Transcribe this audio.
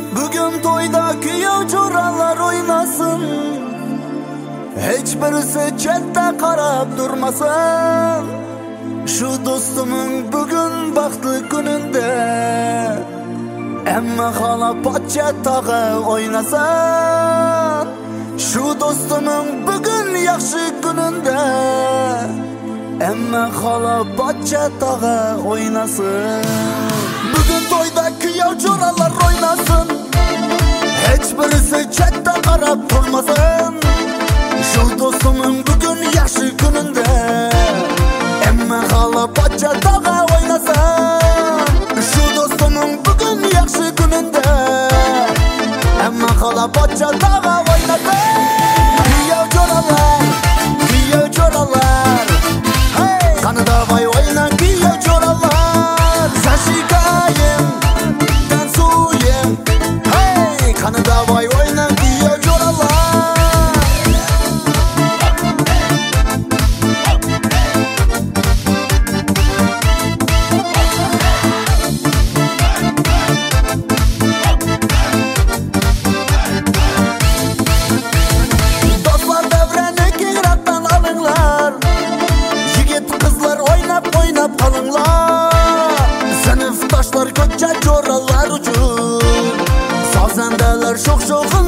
Bugün toyda kuyov jo'ralar oynasın, hiç birisi chetda qarab durmasın. Şu do'stimning bugün baxtli kunida emma xola pochcha tog'i o'ynasin. Şu do'stimning bugün yaxshi kunida emma xola pochcha tog'i o'ynasin. Bugün toyda kuyov jo'ralar oynasın, hiç birisi chetda qarab turmasın. Şu do'stimning bugün yaxshi kunida emma xola pochcha tog'i o'ynasin. Şu do'stimning bugün yaxshi kunida emma xola pochcha tog'i o'ynasin. Kuyov jo'ralar, kuyov jo'ralar, hey, qani davay o'yna kuyov jo'ralar. Zashikayim, dansuyim, hey, qani davay o'yna kuyov jo'ralar. Sinfdoshlar ko'cha jo'ralar uchun sozandalar sho'x-sho'xin